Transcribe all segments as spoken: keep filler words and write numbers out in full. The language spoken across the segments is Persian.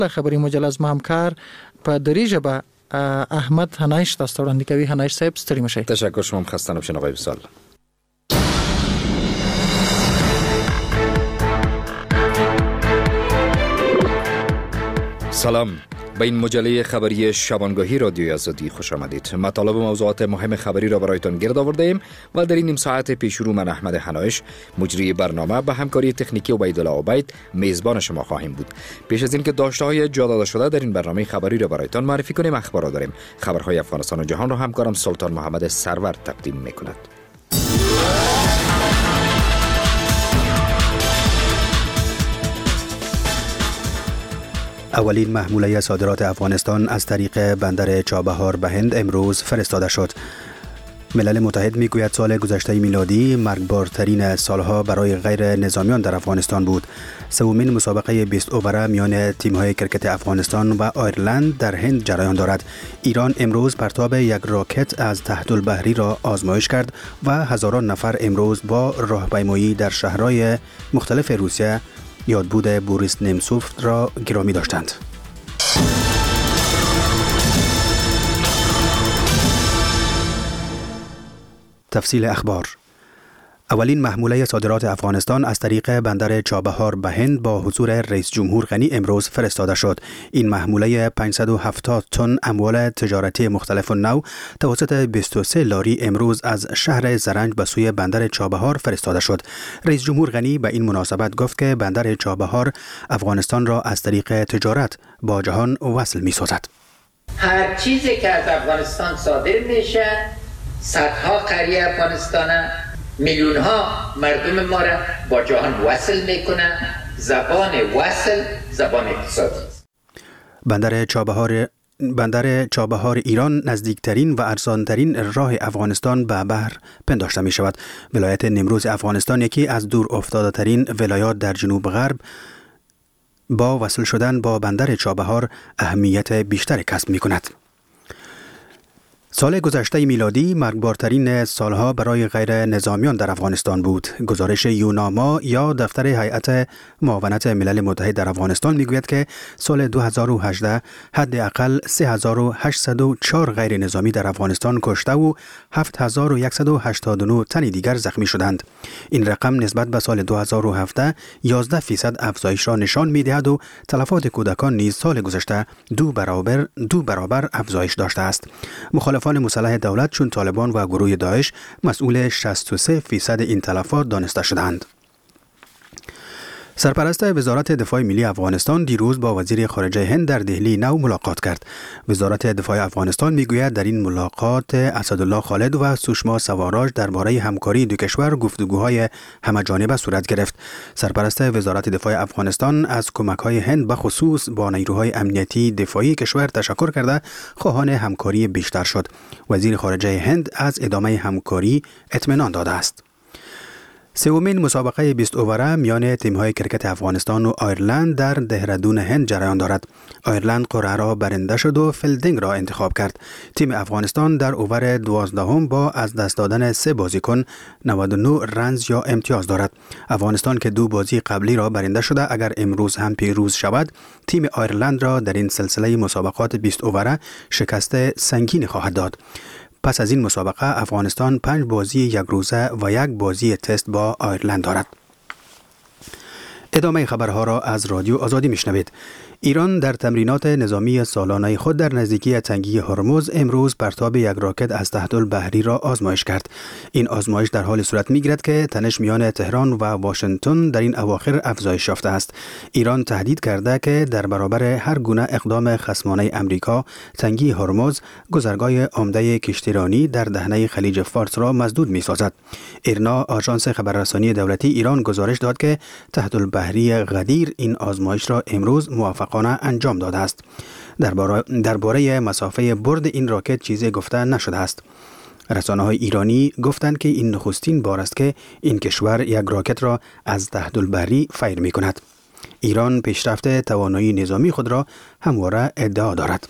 خبری مجلس ما همکار په دری ژبه احمد هنایش تاسو وړاندې کوي. هنایش صاحب ستړي مشئ. تشکر شما خسته نباشین آقای وصال. سلام، به این مجله خبری شبانگاهی رادیوی آزادی خوش آمدید. مطالب و موضوعات مهم خبری را برایتان گرد آورده ایم و در این نیم ساعت پیشرو من احمد هنایش مجری برنامه به همکاری تکنیکی عبیدالله عبید میزبان شما خواهیم بود. پیش از اینکه داشته‌های جا داده شده در این برنامه خبری را برایتان معرفی کنیم، اخبار داریم. خبرهای افغانستان و جهان را همکارم سلطان محمد سرور تقدیم می‌کند. اولین محموله صادرات افغانستان از طریق بندر چابهار به هند امروز فرستاده شد. ملل متحد میگوید سال گذشته میلادی مرگبارترین سالها برای غیر نظامیان در افغانستان بود. سومین مسابقه بیست اووره میان تیم‌های کرکت افغانستان و آیرلند در هند جریان دارد. ایران امروز پرتاب یک راکت از تحت البحری را آزمایش کرد و هزاران نفر امروز با راهپیمایی در شهرهای مختلف روسیه یادبود بوریس نمسوف را گرامی داشتند. تفصیل اخبار. اولین محموله صادرات افغانستان از طریق بندر چابهار به هند با حضور رئیس جمهور غنی امروز فرستاده شد. این محموله پانصد و هفتاد تن اموال تجارتی مختلف النوع توسط بیست و سه لاری امروز از شهر زرنج به سوی بندر چابهار فرستاده شد. رئیس جمهور غنی به این مناسبت گفت که بندر چابهار افغانستان را از طریق تجارت با جهان وصل می سازد. هر چیزی که از افغانستان صادر میشه صدها قریه افغانستان میلیون ها مردم ما را با جهان وصل میکنه. زبان وصل زبان اقتصادی است. بندر چابهار بندر چابهار ایران نزدیکترین و ارزانترین راه افغانستان به بحر پنداشته می شود. ولایت نیمروز افغانستان یکی از دور افتاده ترین ولایات در جنوب غرب با وصل شدن با بندر چابهار اهمیت بیشتری کسب می کند. سال گذشته میلادی مرگبارترین سالها برای غیر نظامیان در افغانستان بود. گزارش یوناما یا دفتر هیئت معاونت ملل متحد در افغانستان میگوید که سال دو هزار و هجده حداقل سه هزار و هشتصد و چهار غیر نظامی در افغانستان کشته و هفت هزار و صد و هشتاد و نه تن دیگر زخمی شدند. این رقم نسبت به سال دو هزار و هفده یازده فیصد افزایش را نشان میدهد و تلفات کودکان نیز سال گذشته دو برابر دو برابر افزایش داشته است. مخالفان مسلح دولت چون طالبان و گروه داعش مسئول شصت و سه فیصد این تلفات دانسته شدند. سرپرست وزارت دفاع ملی افغانستان دیروز با وزیر خارجه هند در دهلی نو ملاقات کرد. وزارت دفاع افغانستان میگوید در این ملاقات اسدالله خالد و سوشما سواراج درباره همکاری دو کشور گفتگوهای همه‌جانبه صورت گرفت. سرپرست وزارت دفاع افغانستان از کمک‌های هند به خصوص با نیروهای امنیتی دفاعی کشور تشکر کرده خواهان همکاری بیشتر شد. وزیر خارجه هند از ادامه همکاری اطمینان داده است. سومین مسابقه بیست اووره میان تیم‌های کرکت افغانستان و آیرلند در دهرادون هند جریان دارد. آیرلند قرعه را برنده شد و فیلدینگ را انتخاب کرد. تیم افغانستان در اوور دوازدهم با از دست دادن سه بازیکن نود و نه رنز یا امتیاز دارد. افغانستان که دو بازی قبلی را برنده شده اگر امروز هم پیروز شود تیم آیرلند را در این سلسله مسابقات بیست اووره شکست سنگین خواهد داد. پس از این مسابقه افغانستان پنج بازی یک روزه و یک بازی تست با آیرلند دارد. ادامه خبرها را از رادیو آزادی میشنوید. ایران در تمرینات نظامی سالانه خود در نزدیکی تنگی هرمز امروز پرتاب یک راکت از تحت البحری را آزمایش کرد. این آزمایش در حال صورت میگیرد که تنش میان تهران و واشنگتن در این اواخر افزایش یافته است. ایران تهدید کرده که در برابر هر گونه اقدام خصمانه امریکا تنگی هرمز گذرگاه عمده کشتیرانی در دهنه خلیج فارس را مسدود میسازد. ایرنا آژانس خبررسانی دولتی ایران گزارش داد که تحت البحری غدیر این آزمایش را امروز موفق انجام داده است. درباره مسافه برد این راکت چیزی گفته نشده است. رسانه‌های ایرانی گفتند که این نخستین بار است که این کشور یک راکت را از تحت البحری فیر می کند. ایران پیشرفت توانایی نظامی خود را همواره ادعا دارد.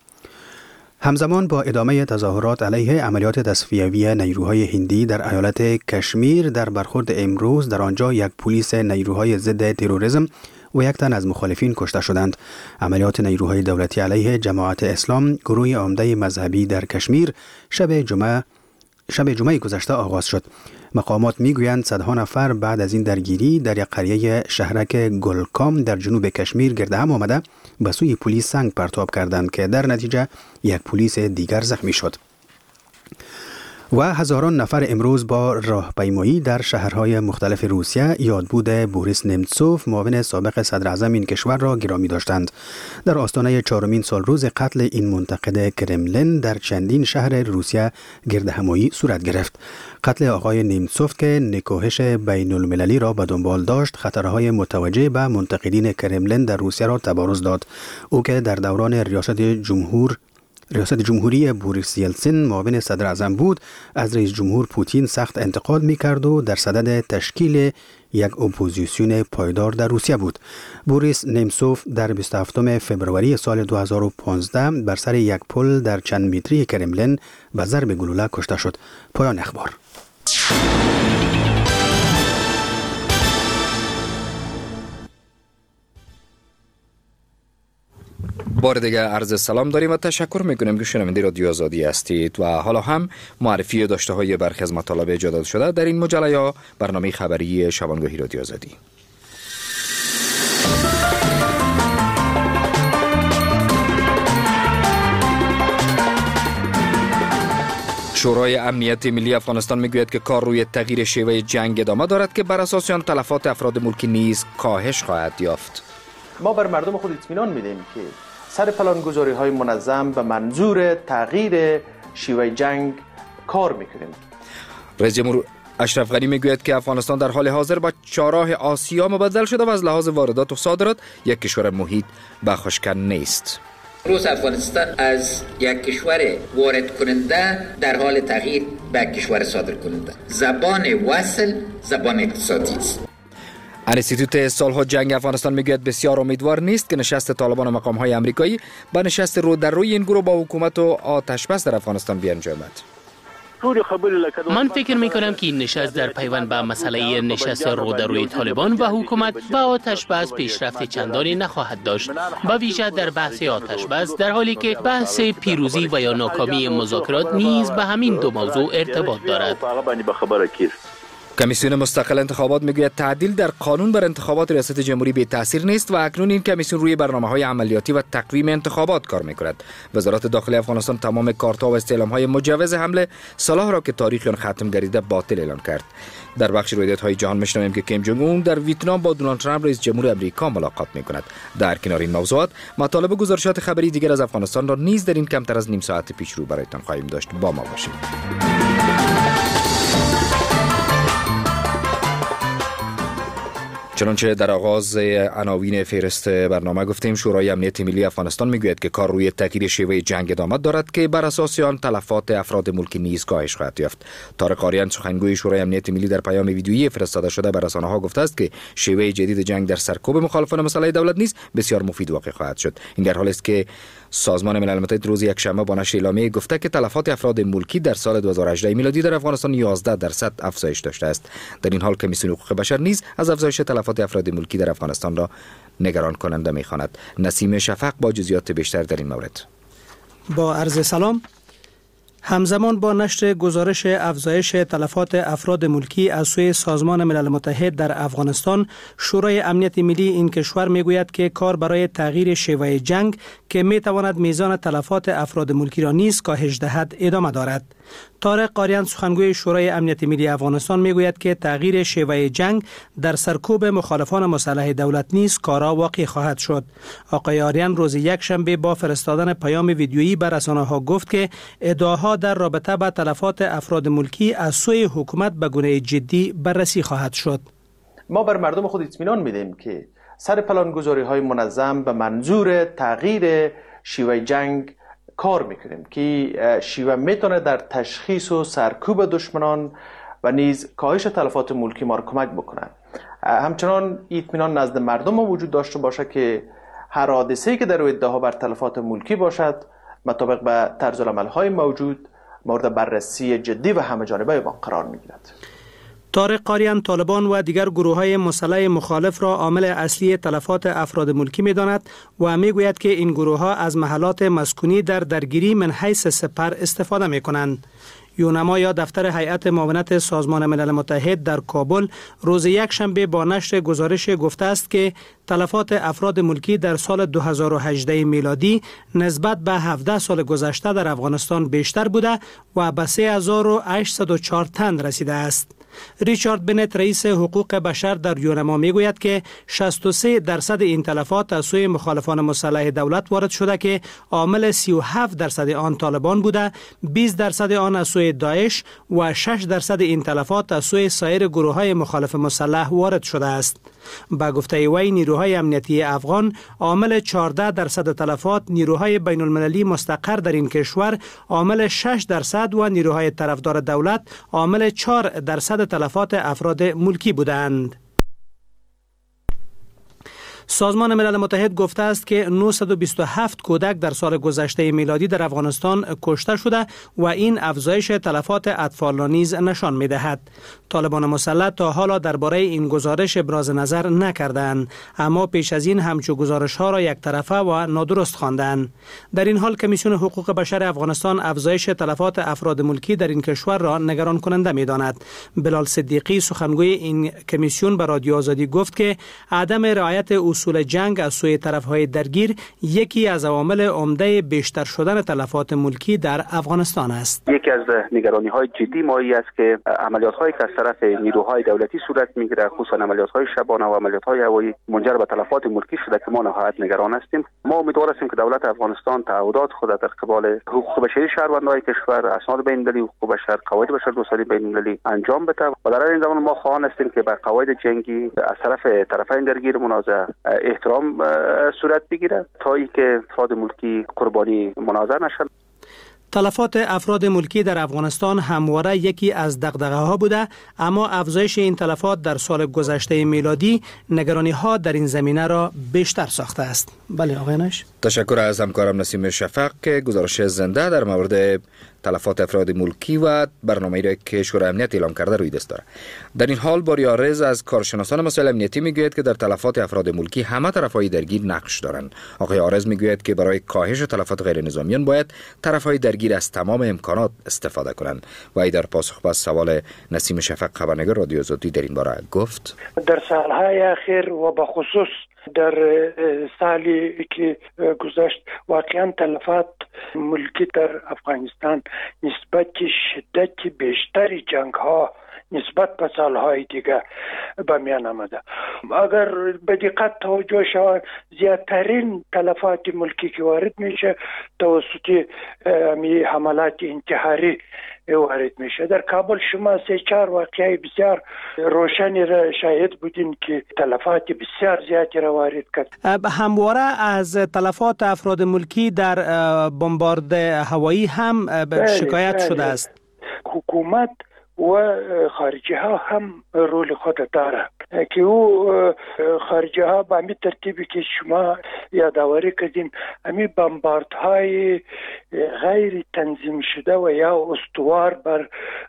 همزمان با ادامه تظاهرات علیه عملیات تصفیوی نیروهای هندی در ایالت کشمیر در برخورد امروز در آنجا یک پلیس نیروهای ضد تروریسم و یک تن از مخالفین کشته شدند. عملیات نیروهای دولتی علیه جماعت اسلام، گروه عمده مذهبی در کشمیر، شب جمعه شب جمعه گذشته آغاز شد. مقامات میگویند صدها نفر بعد از این درگیری در یک قریه شهرک گلکام در جنوب کشمیر گرد هم آمده به سوی پلیس سنگ پرتاب کردند که در نتیجه یک پلیس دیگر زخمی شد. و هزاران نفر امروز با راهپیمایی در شهرهای مختلف روسیه یادبود بوریس نمتسوف، معاون سابق صدر اعظم این کشور را گرامی داشتند. در آستانه چهارمین سال روز قتل این منتقد کرملین در چندین شهر روسیه گردهمایی صورت گرفت. قتل آقای نمتسوف که نکوهش بین المللی را به دنبال داشت، خطرهای متوجه به منتقدین کرملین در روسیه را تبارز داد. او که در دوران ریاست جمهور ریاست جمهوری بوریس یلتسین معاون صدر اعظم بود، از رئیس جمهور پوتین سخت انتقاد می‌کرد و در صدد تشکیل یک اپوزیسیون پایدار در روسیه بود. بوریس نمتسوف در بیست و هفتم فوریه سال دو هزار و پانزده بر سر یک پل در چند متری کرملین به ضرب گلوله کشته شد. پایان اخبار. بار دیگه عرض سلام داریم و تشکر میکنیم که شنونده رادیو آزادی هستید و حالا هم معرفی داشته های برخی از مطالب جدال شده در این مجله یا برنامه خبری شبانگاهی رادیو آزادی. شورای امنیت ملی افغانستان میگوید که کار روی تغییر شیوه جنگ ادامه دارد که بر اساس آن تلفات افراد ملکی نیز کاهش خواهد یافت. ما بر مردم خود اطمینان میدیم که سر پلانگذاری های منظم به منظور تغییر شیوه جنگ کار میکنیم. رئیس جمهور اشرف غنی میگوید که افغانستان در حال حاضر به چهارراه آسیا مبدل شده و از لحاظ واردات و صادرات یک کشور محیط به خشکن نیست. روز افغانستان از یک کشور وارد کننده در حال تغییر به کشور صادر کننده. زبان وصل زبان اقتصادی است. انستیتوت صلح و جنگ افغانستان میگوید بسیار امیدوار نیست که نشست طالبان و مقام‌های آمریکایی به نشست رو در روی این گروه با حکومت و آتش بس در افغانستان بیانجامد. من فکر می کنم که این نشست در پیوند به مسئله نشست رو در روی طالبان و حکومت و آتش بس پیشرفت چندانی نخواهد داشت، به ویژه در بحث آتش بس، در حالی که بحث پیروزی و یا ناکامی مذاکرات نیز به همین دو موضوع ارتباط دارد. کمیسیون مستقل انتخابات میگوید تعدیل در قانون بر انتخابات ریاست جمهوری بی تاثیر نیست و اکنون این کمیسیون روی برنامه‌های عملیاتی و تقویم انتخابات کار میکند. وزارت داخلی افغانستان تمام کارت‌ها و استعلام‌های مجوز حمله صلاح را که تاریخ آن ختم گردیده باطل اعلان کرد. در بخش رویدادهای جهان میشنویم که کیم جونگ اون در ویتنام با دونالد ترامپ رئیس جمهور آمریکا ملاقات میکند. در کنار این موضوعات مطالب و گزارشات خبری دیگر از افغانستان را نیز در این کمتر از نیم ساعت پیش رو برایتان خواهیم داشت. با ما باشید. چنانچه در آغاز عناوین فهرست برنامه گفتیم، شورای امنیت ملی افغانستان میگوید که کار روی تغییر شیوه جنگ ادامه دارد که بر اساس آن تلفات افراد ملکی نیز کاهش خواهد یافت. طارق آریان سخنگوی شورای امنیت ملی در پیام ویدیویی فرستاده شده به رسانه‌ها گفته است که شیوه جدید جنگ در سرکوب مخالفان مسئله دولت نیز بسیار مفید واقع خواهد شد. این در حالی است که سازمان ملل متحد روز یکشنبه با نشر اعلامیه گفته که تلفات افراد ملکی در سال دو هزار و هجده میلادی در افغانستان یازده درصد افزایش داشته است. در این حال کمیسیون حقوق بشر نیز از افزایش تلفات افراد ملکی در افغانستان را نگران کننده می‌خواند. نسیم شفق با جزئیات بیشتر در این مورد. با عرض سلام. همزمان با نشر گزارش افزایش تلفات افراد ملکی از سوی سازمان ملل متحد در افغانستان، شورای امنیت ملی این کشور میگوید که کار برای تغییر شیوه جنگ که میتواند میزان تلفات افراد ملکی را نیز کاهش دهد ادامه دارد. طارق آریان سخنگوی شورای امنیت ملی افغانستان میگوید که تغییر شیوه جنگ در سرکوب مخالفان مسلح دولت نیز کارا واقع خواهد شد. آقای آریان روز یکشنبه با فرستادن پیام ویدیویی به رسانه‌ها گفت که ادعاها در رابطه با تلفات افراد ملکی از سوی حکومت به گونه جدی بررسی خواهد شد. ما بر مردم خود اطمینان میدیم که سر پلانگذاری های منظم به منظور تغییر شیوه جنگ کار میکنیم که شیوه میتونه در تشخیص و سرکوب دشمنان و نیز کاهش تلفات ملکی ما را کمک بکنه. همچنان اطمینان نزد مردم ما وجود داشته باشه که هر حادثه‌ای که در ادعاها بر تلفات ملکی باشد مطابق به طرز العمل های موجود مورد بررسی جدی و همه جانبه ما قرار میگیرد. طارق قاریان طالبان و دیگر گروه‌های مسلح مخالف را عامل اصلی تلفات افراد ملکی می‌داند و می‌گوید که این گروه‌ها از محلات مسکونی در درگیری من حیث سپر استفاده می‌کنند. یونما یا دفتر هیئت معاونت سازمان ملل متحد در کابل روز یکشنبه با نشر گزارش گفته است که تلفات افراد ملکی در سال دو هزار و هجده میلادی نسبت به هفده سال گذشته در افغانستان بیشتر بوده و به سه هزار و هشتصد و چهار تن رسیده است. ریچارد بنت رئیس حقوق بشر در یونما میگوید که شصت و سه درصد این تلفات از سوی مخالفان مسلح دولت وارد شده که عامل سی و هفت درصد آن طالبان بوده، بیست درصد آن از سوی داعش و شش درصد این تلفات از سوی سایر گروه‌های مخالف مسلح وارد شده است. با گفته وی نیروهای امنیتی افغان عامل چهارده درصد تلفات، نیروهای بین المللی مستقر در این کشور عامل شش درصد و نیروهای طرفدار دولت عامل چهار درصد تلفات افراد ملکی بودند. سازمان ملل متحد گفته است که نهصد و بیست و هفت کودک در سال گذشته میلادی در افغانستان کشته شده و این افزایش تلفات اطفال را نیز نشان می‌دهد. طالبان مسلح تا حالا درباره این گزارش ابراز نظر نکردند، اما پیش از این همچو گزارش‌ها را یک طرفه و نادرست خواندند. در این حال کمیسیون حقوق بشر افغانستان افزایش تلفات افراد ملکی در این کشور را نگران کننده می‌داند. بلال صدیقی سخنگوی این کمیسیون به رادیو آزادی گفت که عدم رعایت اصول جنگ از سوی طرف‌های درگیر یکی از عوامل عمده بیشتر شدن تلفات ملکی در افغانستان است. یکی از نگرانی‌های جدی ما این است که عملیات‌هایی که از طرف نیروهای دولتی صورت می‌گیرد، خصوصا عملیات‌های شبانه و عملیات‌های هوایی منجر به تلفات ملکی شده که ما نهایت نگران هستیم. ما امیدوار هستیم که دولت افغانستان تعهدات خود در قبال حقوق بشری شهروندان کشور، اسناد بین‌المللی حقوق بشر، قواعد بشردوستانه بین‌المللی انجام بده و در این زمان ما خواهان هستیم که به قواعد جنگی از طرف طرفین درگیر منازعه احترام صورت بگیره تا اینکه افراد ملکی قربانی منازعه نشن. تلفات افراد ملکی در افغانستان همواره یکی از دغدغه‌ها بوده، اما افزایش این تلفات در سال گذشته میلادی نگرانی‌ها در این زمینه را بیشتر ساخته است. بله آقای نش. تشکر از همکارم نسیم شفق که گزارش زنده در مورد تلفات افراد ملکی و برنامه‌ای را که شورای امنیت اعلام کرده روی دست دارد. در این حال باریا رز از کارشناسان مسائل امنیتی میگوید که در تلفات افراد ملکی همه طرف‌های درگیر نقش دارند. آقای آرز میگوید که برای کاهش تلفات غیر نظامیان باید طرف‌های درگیر از تمام امکانات استفاده کنند. و ای در پاسخ به سوال نسیم شفق خبرنگار رادیو آزادی در این باره گفت: در سالهای اخیر و به خصوص در سالی که گذشت واقعا تلفات ملکی در افغانستان نسبت شدت بیشتری جنگ ها نسبت به سالهای دیگه به میان آمده. اگر به دقت توجه شود زیادترین تلفات ملکی که وارد میشه توسط می حملات انتحاری وارد میشه. در کابل شما سه چهار واقعی بسیار روشنی را شاهد بودین که تلفات بسیار زیادی را وارد کرد. همواره از تلفات افراد ملکی در بمبارد هوایی هم شکایت بله، شده است. حکومت و خارجی ها هم رول خود دارند که او خارجی ها به همین ترتیبی که شما یادآوری کردین همین بمباردهای غیر تنظیم شده و یا استوار بر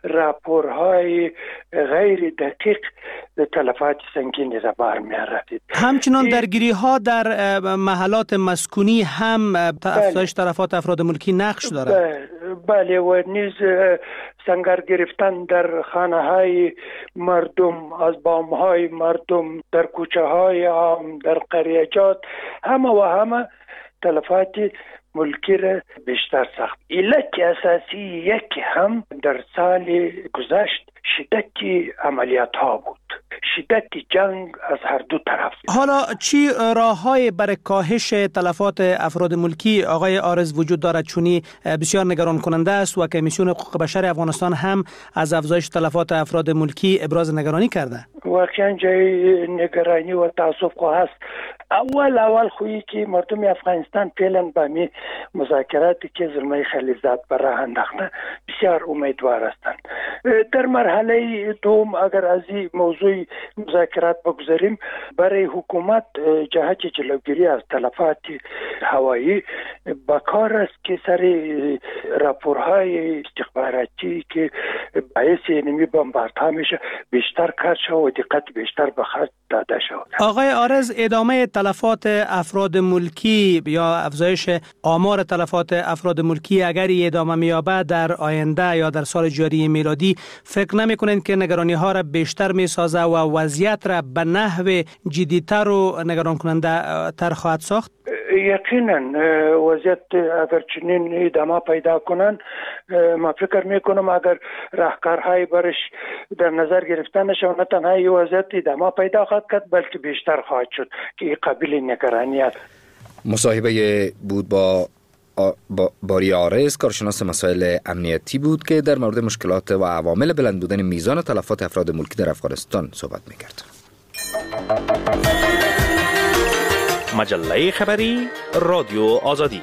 راپورهای غیر دقیق تلفات سنگینی را بار می‌آورد. همچنان درگیری ها در محلات مسکونی هم افزایش تلفات افراد ملکی نقش دارد. بله و نیز سنگر گرفتن در خانه های مردم، از بام های مردم، در کوچه های عام، در قریجات، همه و همه تلفات ملکی را بیشتر ساخت. علت اساسی یکی هم در سال گذشت شدت عملیات ها بود، شدت جنگ از هر دو طرف. حالا چی راه‌های برای کاهش تلفات افراد ملکی آقای آرز وجود دارد؟ چونی بسیار نگران کننده است و کمیسیون حقوق بشر افغانستان هم از افزایش تلفات افراد ملکی ابراز نگرانی کرده. واقعا جای نگرانی و تاسف خو هست. اول اول خویی که مردم افغانستان فعلا به می مذاکراتی که زلمه خلیزات برای انداختن بسیار امیدوار هستند. در مرحله دوم اگر از این موضوع مذاکرات بگذاریم، برای حکومت جهت جلوگیری از تلفات هوایی با کار است که سر راپورهای استخباراتی که باعث اینمی بمباردها میشه بیشتر کار شد و دقت بیشتر به خرج داده شد. آقای عارض، ادامه تلفات افراد ملکی یا افزایش آمار تلفات افراد ملکی اگر ادامه می‌یابد در آینده یا در سال جاری میلادی، فکر نمی‌کنید که نگرانی ها را بیشتر می‌سازه و وضعیت را به نحو جدی‌تر و نگران کننده تر خواهد ساخت؟ یقینا وضعیت اگر چنین ادامه پیدا کنند، ما فکر میکنم اگر راهکارهای برش در نظر گرفته نشه نه تنها این وضعیت ادامه پیدا خواهد کرد بلکه بیشتر خواهد شد که این قابل نگرانی است. مصاحبه بود با با باری عارض، کارشناس مسائل امنیتی بود که در مورد مشکلات و عوامل بلند بودن میزان تلفات افراد ملکی در افغانستان صحبت میکرد. مجله خبری رادیو آزادی.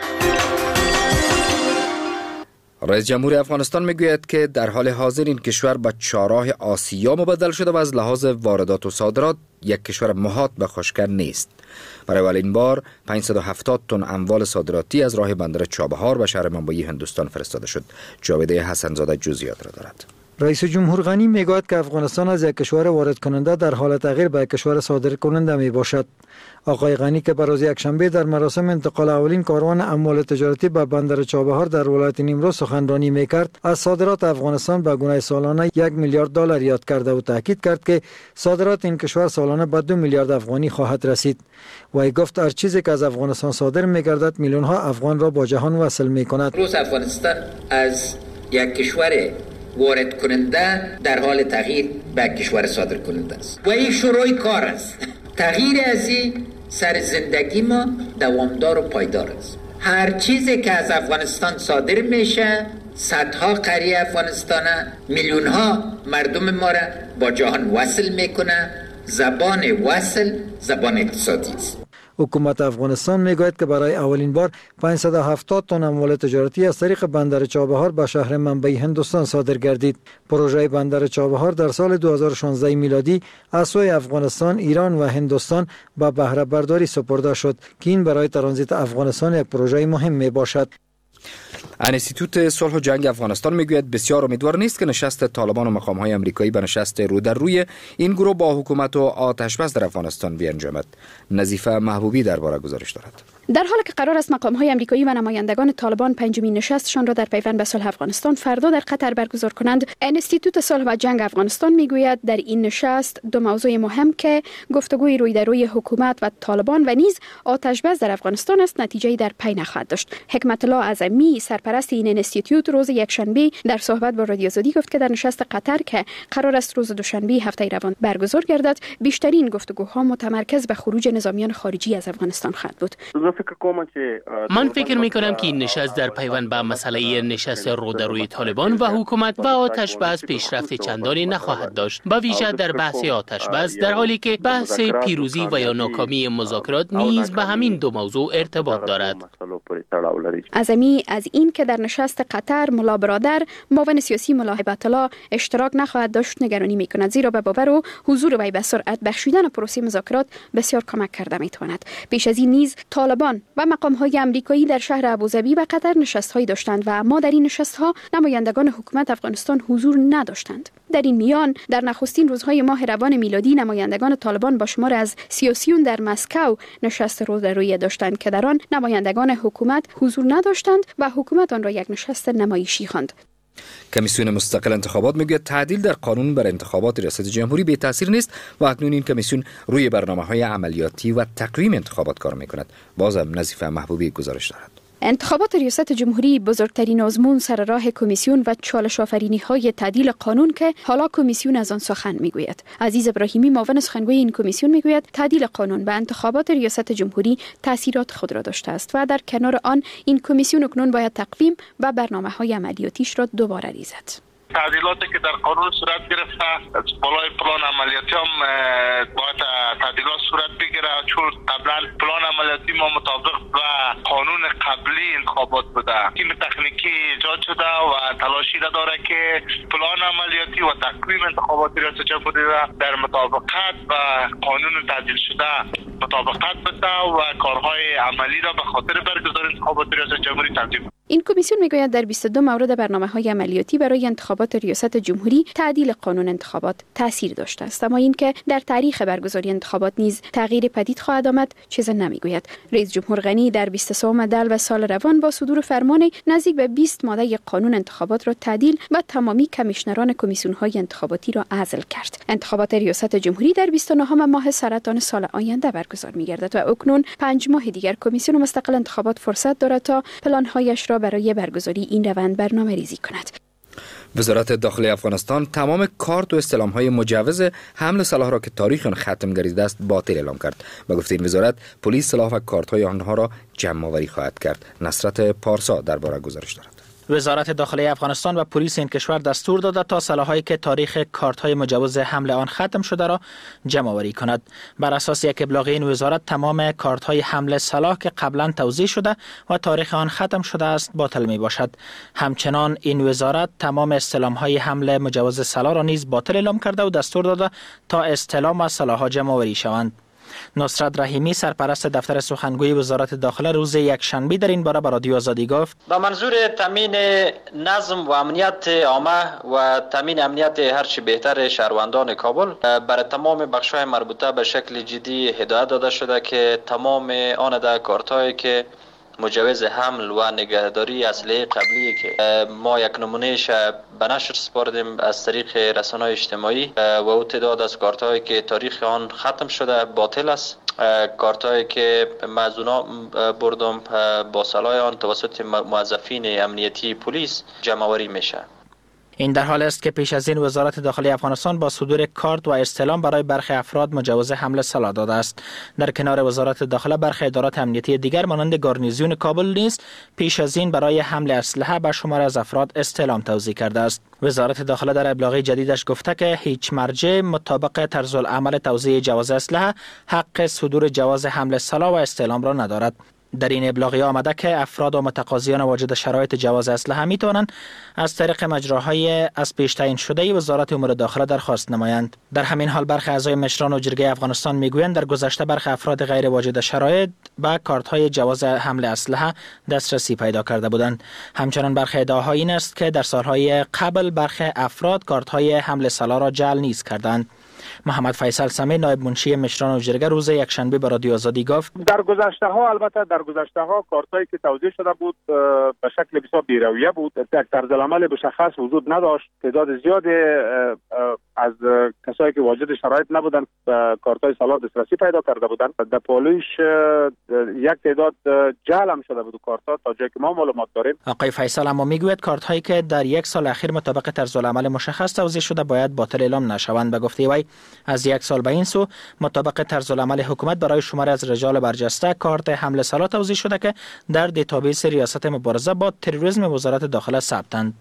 رئیس جمهور افغانستان میگوید که در حال حاضر این کشور به چهارراه آسیا مبدل شده و از لحاظ واردات و صادرات یک کشور محاط به خشکر نیست. برای اولین بار پانصد و هفتاد تن اموال صادراتی از راه بندر چابهار به شهر منبعی هندوستان فرستاده شد. جاویده حسنزاده جزئیات را دارد. رئیس جمهور غنی میگوید که افغانستان از یک کشور وارد کننده در حال تغییر به یک کشور صادر کننده می باشد. آقای غنی که بر روز یکشنبه در مراسم انتقال اولین کاروان اموال تجارتی به بندر چابهار در ولایت نیمروز سخنرانی میکرد، از صادرات افغانستان به گونه سالانه یک میلیارد دلار یاد کرده و تاکید کرد که صادرات این کشور سالانه به دو میلیارد افغانی خواهد رسید. و ای گفت هر چیزی که از افغانستان صادر میگردد میلیون ها افغان را با جهان وصل میکند. روز افغانستان از یک کشور وارد کننده در حال تغییر به کشور صادر کننده است و این شروع کار است. تغییر از این سر زندگی ما دوامدار و پایدار است. هر چیزی که از افغانستان صادر میشه صدها قریه افغانستان میلیون ها مردم ما را با جهان وصل میکنه. زبان وصل زبان اقتصادی است. حکومت افغانستان میگوید که برای اولین بار پانصد و هفتاد تن اموال تجارتی از طریق بندر چابهار به شهر منبعی هندوستان صادر گردید. پروژه بندر چابهار در سال دو هزار و شانزده میلادی از سوی افغانستان، ایران و هندوستان به بهره برداری سپرده شد که این برای ترانزیت افغانستان یک پروژه مهم می باشد. انستیتوت صلح و جنگ افغانستان میگوید بسیار امیدوار نیست که نشست طالبان و مقام‌های آمریکایی به نشست رو در روی این گروه با حکومت و آتش‌بس در افغانستان بیانجامد. نظیفه محبوبی درباره گزارش دارد. در حالی که قرار است مقام‌های آمریکایی و نمایندگان طالبان پنجمین نشستشان را در پیوند به صلح افغانستان فردا در قطر برگزار کنند، انستیتوت صلح و جنگ افغانستان میگوید در این نشست دو موضوع مهم که گفتگوی روی در روی حکومت و طالبان و نیز آتش‌بس در افغانستان است نتیجه‌ای در پی نخواهد داشت. حکمت الله اعظمی، سرپرست این انستیتوت، روز یکشنبه در صحبت با رادیو آزادی گفت که در نشست قطر که قرار است روز دوشنبه هفته روان برگزار گردد، بیشترین گفتگوها متمرکز به خروج نظامیان خارجی از افغانستان خواهد بود. من فکر می کنم که این نشست در پیوند به مسئله نشست رودروی طالبان و حکومت و آتش‌بس پیشرفت چندانی نخواهد داشت، با ویژه در بحث آتش‌بس، در حالی که بحث پیروزی و یا ناکامی مذاکرات نیز به همین دو موضوع ارتباط دارد. اعظمی از این که در نشست قطر ملا برادر معاون سیاسی ملا هیبت الله اشتراک نخواهد داشت نگرانی می کند، زیرا به باور او حضور وی به سرعت بخشیدن پروسه مذاکرات بسیار کمک کرده می تواند. پیش از این نیز طالبان و مقام‌های آمریکایی در شهر ابوظبی و قطر نشست‌هایی داشتند و اما در این نشست‌ها نمایندگان حکومت افغانستان حضور نداشتند. در این میان در نخستین روزهای ماه روان میلادی نمایندگان طالبان با شمار از سیاسیون در مسکو نشست روزرویی داشتند که در آن نمایندگان حکومت حضور نداشتند و حکومت آن را یک نشست نمایشی خواند. کمیسیون مستقل انتخابات میگوید تعدیل در قانون بر انتخابات ریاست جمهوری بی تاثیر نیست و اکنون این کمیسیون روی برنامه‌های عملیاتی و تقویم انتخابات کار میکند. بازم نظیفه محبوبی گزارش دارد. انتخابات ریاست جمهوری بزرگترین آزمون سر راه کمیسیون و چالش آفرینی های تعدیل قانون که حالا کمیسیون از آن سخن میگوید. عزیز ابراهیمی معاون سخنگوی این کمیسیون میگوید تعدیل قانون به انتخابات ریاست جمهوری تاثیرات خود را داشته است و در کنار آن این کمیسیون اکنون باید تقویم و برنامه‌های عملیاتیش را دوباره ریزد. تعدیلاتی که در قانون صورت گرفته بالای پلان عملیاتی هم باید تعدیلات صورت بگیره، چون قبلا پلان عملیاتی ما مطابق و قانون قبلی انتخابات بوده. تیم تکنیکی ایجاد شده و تلاشی داره که پلان عملیاتی و تقویم انتخابات ریاست جمهوری را در مطابقت و قانون تعدیل شده مطابقت بده و کارهای عملی را به خاطر برگزاری انتخابات ریاست جمهوری تنظیم این کمیسیون میگوید در بیست و دو مورد برنامه‌های عملیاتی برای انتخابات ریاست جمهوری تعدیل قانون انتخابات تاثیر داشته است، اما اینکه در تاریخ برگزاری انتخابات نیز تغییر پدید خواهد آمد چیز نمیگوید. رئیس جمهور غنی در بیست و سوم دلو سال روان با صدور فرمان نزدیک به بیست ماده قانون انتخابات را تعدیل و تمامی کمیشنران کمیسیون‌های انتخاباتی را عزل کرد. انتخابات ریاست جمهوری در بیست و نهم ماه سرطان سال آینده برگزار می‌گردد و اکنون پنج ماه دیگر کمیسیون مستقل انتخابات فرصت دارد تا پلان‌هایش را برای برگزاری این روند برنامه‌ریزی کند. وزارت داخلی افغانستان تمام کارت و استلام‌های مجوز حمل سلاح را که تاریخ آن ختم گردیده است باطل اعلام کرد. با گفته این وزارت پلیس سلاح و کارت‌های آنها را جمع آوری خواهد کرد. نصرت پارسا درباره گزارش دارد. وزارت داخلی افغانستان و پلیس این کشور دستور داده تا سلاح‌هایی که تاریخ کارت‌های مجوز حمل آن ختم شده را جمع آوری کند. بر اساس یک ابلاغ این وزارت تمام کارت‌های حمل سلاح که قبلا توزیع شده و تاریخ آن ختم شده است باطل می باشد. همچنان این وزارت تمام استلام‌های حمل مجوز سلاح را نیز باطل اعلام کرده و دستور داده تا استلام و سلاح‌ها جمع آوری شوند. نصرت رحیمی سرپرست دفتر سخنگوی وزارت داخله روز یکشنبه در این باره به رادیو آزادی گفت: با منظور تامین نظم و امنیت عامه و تامین امنیت هر چه بهتر شهروندان کابل برای تمام بخش‌های مربوطه به شکل جدی هدایت داده شده که تمام آن ده کارت‌هایی که مجوز حمل و نگهداری اسلحه قبلی که ما یک نمونهش به نشر سپردیم از طریق رسانه‌های اجتماعی و او تعداد از کارت‌هایی که تاریخ آن ختم شده باطل است. کارت‌هایی که مزونا بردم با سلاح آن توسط موظفین امنیتی پلیس جمع‌آوری میشه. این در حال است که پیش از این وزارت داخلی افغانستان با صدور کارت و استلام برای برخی افراد مجوز حمل سلاح داده است. در کنار وزارت داخله برخی ادارات امنیتی دیگر مانند گارنیزیون کابل نیز پیش از این برای حمل اسلحه به شمار از افراد استلام توزیع کرده است. وزارت داخله در ابلاغ جدیدش گفته که هیچ مرجع مطابق طرز العمل توزیع جواز اسلحه حق صدور جواز حمل سلاح و استلام را ندارد. در این ابلاغیه آمده که افراد و متقاضیان واجد شرایط جواز اسلحه می توانند از طریق مجراهای از پیش تعیین شده وزارت امور داخله درخواست نمایند. در همین حال برخی اعضای مشران و جرگه افغانستان میگویند در گذشته برخی افراد غیر واجد شرایط به کارت‌های جواز حمل اسلحه دسترسی پیدا کرده بودند. همچنان برخی ادعاها این است که در سالهای قبل برخی افراد کارت‌های حمل سلاح را جعل نیز کردند. محمد فیصل سمی نایب منشی مشران و جرگه روز یکشنبه به رادیو آزادی گفت: در گذشته ها البته در گذشته ها کارتایی که توزیع شده بود به شکل بسیار بی‌رویه بود، یک طرز العمل مشخص وجود نداشت. تعداد زیادی از کسایی که واجد شرایط نبودند به کارتای سلاح دسترسی پیدا کرده بودند. در پالیش یک تعداد جعل هم شده بود کارتا تا جایی که ما معلومات داریم. آقای فیصل اما میگوید کارتایی که در یک سال اخیر مطابق طرز العمل مشخص توزیع شده باید باطل اعلام نشوند. به گفته وی از یک سال به این سو مطابق طرز العمل حکومت برای شماری از رجال برجسته کارت حمل سلاح توزیع شده که در دیتابیس ریاست مبارزه با تروریسم وزارت داخله ثبتند.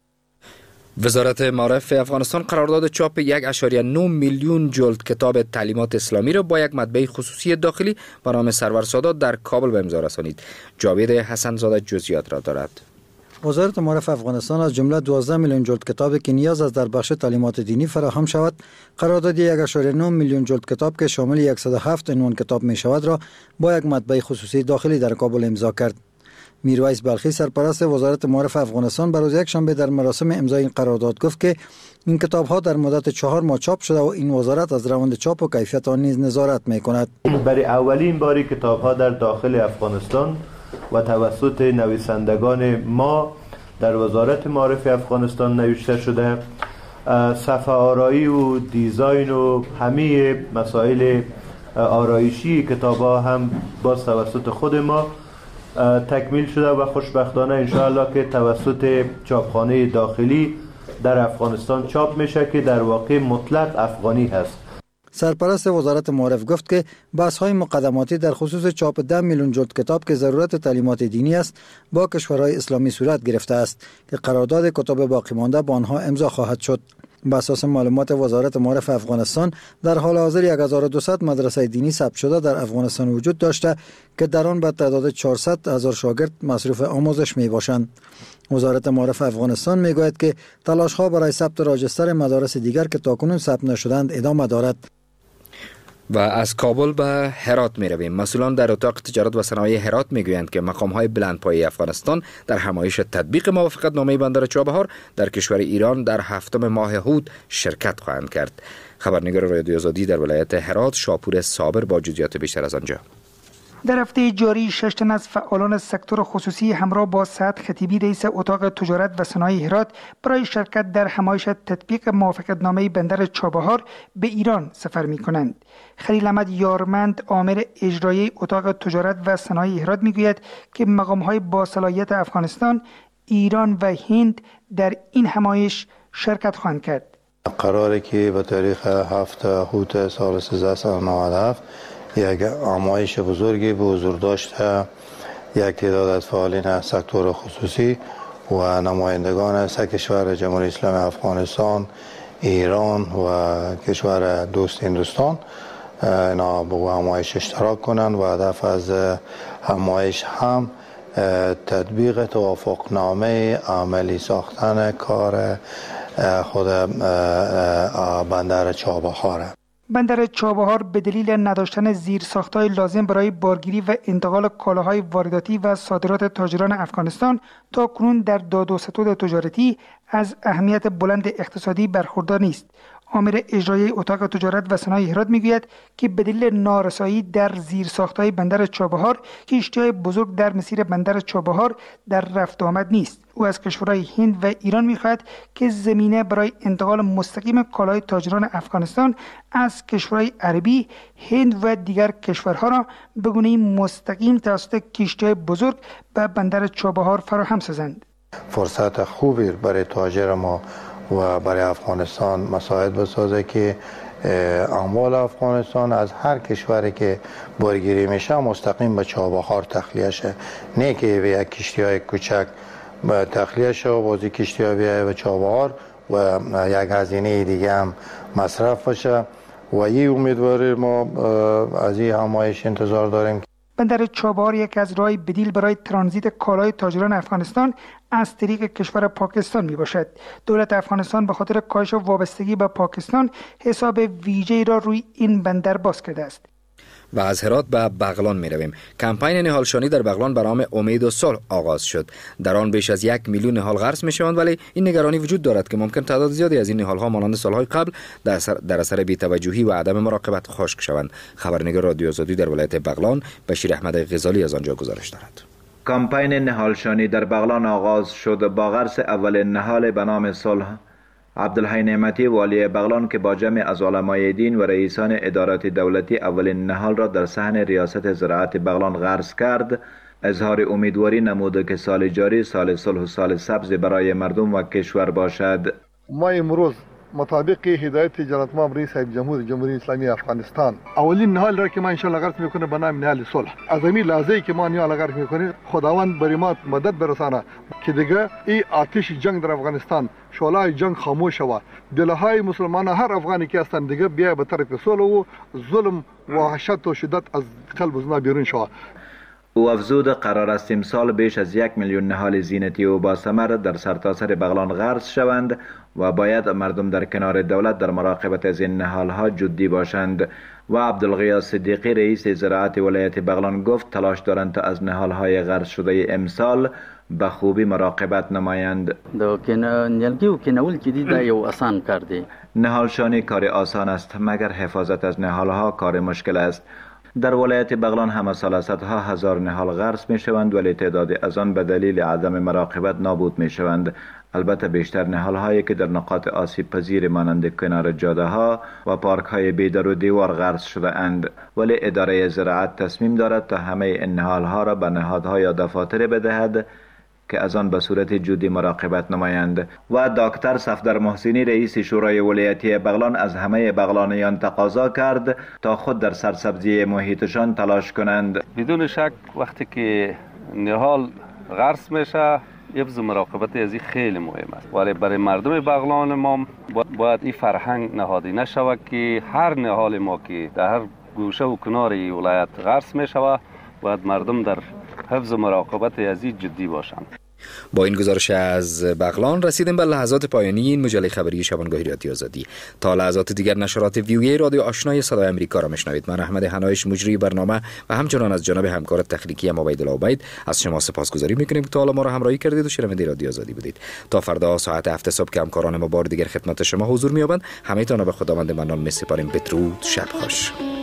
وزارت معارف افغانستان قرارداد چاپ یک ممیز نه میلیون جلد کتاب تعلیمات اسلامی را با یک مطبعه خصوصی داخلی به نام سرور سادات در کابل به امضا رسانید. جاوید حسن زاده جزئیات را دارد. وزارت معارف افغانستان از جمله دوازده میلیون جلد کتابی که نیاز است در بخش تعلیمات دینی فراهم شود، قرارداد یک ممیز نه میلیون جلد کتاب که شامل صد و هفت عنوان کتاب می شود را با یک مطبعه خصوصی داخلی در کابل امضا کرد. میرویس بلخی سرپرست وزارت معارف افغانستان به روز یکشنبه در مراسم امضای این قرارداد گفت که این کتاب‌ها در مدت چهار ماه چاپ شده و این وزارت از روند چاپ و کیفیت آن نیز نظارت می‌کند. برای اولین باری کتاب‌ها در داخل افغانستان و توسط نویسندگان ما در وزارت معارف افغانستان نوشته شده. صفحه آرایی و دیزاین و همه مسائل آرایشی کتاب‌ها هم باز توسط خود ما تکمیل شده و خوشبختانه انشاءالله که توسط چاپخانه داخلی در افغانستان چاپ میشه که در واقع مطلق افغانی هست. سرپرست وزارت معارف گفت که بحث‌های مقدماتی در خصوص چاپ ده میلیون جلد کتاب که ضرورت تعلیمات دینی است با کشورهای اسلامی صورت گرفته است که قرارداد کتاب باقی مانده با آنها امضا خواهد شد. بر اساس معلومات وزارت معارف افغانستان در حال حاضر یک هزار و دویست مدرسه دینی ثبت شده در افغانستان وجود داشته که در آن به تعداد چهارصد هزار شاگرد مصروف آموزش می باشند. وزارت معارف افغانستان می گوید که تلاش ها برای ثبت راجستر مدارس دیگر که تاکنون ثبت نشدند ادامه دارد. و از کابل به هرات می رویم. مسئولان در اتاق تجارت و صنایع هرات می گویند که مقام‌های بلندپایه افغانستان در همایش تطبیق موافقت نامه بندر چابهار در کشور ایران در هفتم ماه هود شرکت خواهند کرد. خبرنگار رادیو آزادی در ولایت هرات شاپور صابر با جزئیات بیشتر از آنجا. در هفته جاری شش تن از فعالان سکتور خصوصی همراه با سعد خطیبی رئیس اتاق تجارت و صنایع هرات برای شرکت در همایش تطبیق موافقتنامه بندر چابهار به ایران سفر می کنند. خلیل احمد یارمند آمر اجرایی اتاق تجارت و صنایع هرات می گوید که مقام‌های با صلاحیت افغانستان، ایران و هند در این همایش شرکت خواهند کرد. قراره که به تاریخ هفت هوت سال سیزده و نود و هفت یک همایش بزرگی به حضور داشته یک تعداد از فعالین سکتور خصوصی و نمایندگان سه کشور جمهوری اسلامی افغانستان، ایران و کشور دوست هندوستان اینا به همایش اشتراک کنند و هدف از همایش هم تطبیق توافقنامه عملی ساختن کار خود بندر چابهار. بندر چابهار به دلیل نداشتن زیرساخت‌های لازم برای بارگیری و انتقال کالاهای وارداتی و صادرات تاجران افغانستان تا کنون در داد و ستد تجارتی از اهمیت بلند اقتصادی برخوردار نیست. آمر اجرایی اتاق تجارت و صنایع هرات میگوید که به دلیل نارسایی در زیرساخت‌های بندر چابهار کشتی‌های بزرگ در مسیر بندر چابهار در رفت آمد نیست. او از کشورهای هند و ایران می‌خواهد که زمینه برای انتقال مستقیم کالای تاجران افغانستان از کشورهای عربی، هند و دیگر کشورها را به گونه‌ای مستقیم توسط کشتی‌های بزرگ به بندر چابهار فراهم سازند. فرصت خوبی برای تاجر ما و برای افغانستان مساعد بسازه که اموال افغانستان از هر کشوری که بارگیری میشه مستقیم به چابهار تخلیه شه، نه که به یک کشتی‌های کوچک تخلیه شه و بازی کشتی‌ها بیایه به چابهار و یک هزینه دیگه هم مصرف بشه و این امیدواری ما از این همایش انتظار داریم. بندر چابهار یک از راه بدیل برای ترانزیت کالای تاجران افغانستان از طریق کشور پاکستان می باشد. دولت افغانستان به خاطر کاهش وابستگی به پاکستان حساب ویژه‌ای را روی این بندر باز کرده است. و از هرات به بغلان می رویم. کمپین نهالشانی در بغلان به نام امید و صلح آغاز شد. در آن بیش از یک میلیون نهال غرس می شوند، ولی این نگرانی وجود دارد که ممکن تعداد زیادی از این نهال‌ها مانند سالهای قبل در اثر در اثر بی‌توجهی و عدم مراقبت خشک شوند. خبرنگار رادیو آزادی در ولایت بغلان بشیر احمد غزالی از آنجا گزارش دارد. کمپین نهالشانی در بغلان آغاز شد با غرس اول نهال به نام صلح. عبدالحی نعمتی والی بغلان که با جمع از علمای دین و رئیسان ادارات دولتی اولین نهال را در صحن ریاست زراعت بغلان غرس کرد، اظهار امیدواری نمود که سال جاری سال صلح و سال سبز برای مردم و کشور باشد. ما امروز مطابق هدایت جناب امام رئیس جمهور جمهوری اسلامی افغانستان اولین نهال را که ما ان شاء الله غرس میکنه به نام نهال صلح. از این لحظه‌ای که ما نهال غرس میکنیم خداوند بر ما مدد برسانه که دیگه این آتش جنگ در افغانستان شعله‌های جنگ خاموش شود. دلهای مسلمان هر افغانی که هستند دیگه بیا به طرف صلح و ظلم و وحشت و شدت از قلب زنا بیرون شود. او افزود قرار است امسال بیش از یک میلیون نهال زینتی و با ثمر در سرتاسر بغلان غرس شوند و باید مردم در کنار دولت در مراقبت از این نهال‌ها جدی باشند. و عبدالغیاث صدیقی رئیس زراعت ولایت بغلان گفت تلاش دارند تا از نهال‌های غرس شده امسال به خوبی مراقبت نمایند. نهالشانی کار آسان است مگر حفاظت از نهال‌ها کار مشکل است. در ولایت بغلان همه سال صدها هزار نهال غرس می شوند ولی تعداد از آن به دلیل عدم مراقبت نابود می شوند. البته بیشتر نهال هایی که در نقاط آسیب پذیر مانند کنار جاده ها و پارک های بیدر و دیوار غرس شده اند، ولی اداره زراعت تصمیم دارد تا همه این نهال ها را به نهادها یا دفاتر بدهد که از آن به صورت جدی مراقبت نمایند. و دکتر صفدر محسنی رئیس شورای ولایتی بغلان از همه بغلانیان تقاضا کرد تا خود در سرسبزی محیطشان تلاش کنند. بدون شک وقتی که نهال غرس میشه حفظ مراقبت از این خیلی مهم است، ولی برای مردم بغلان ما باید این فرهنگ نهادی نشود که هر نهال ما که در هر گوشه و کنار ولایت غرس میشود باید مردم در حفظ مراقبت از این جدی باشند. با این گزارش از بغلان رسیدیم به لحظات پایانی این مجله خبری شبانگاهی رادیو آزادی. تا لحظات دیگر نشرات ویوی رادیو آشنای صدای آمریکا را میشنوید. من احمد حنایش مجری برنامه و همچنان از جانب همکار تکنیکی ما عبیدالله عبید از شما سپاسگزاری میکنیم که تا حالا ما را همراهی کردید و شنونده رادیو آزادی بودید. تا فردا ساعت هفت صبح که همکاران ما بار دیگر خدمت شما حضور مییابند، همه تان را به خداوند منان میسپاریم. بدرود، شب خوش.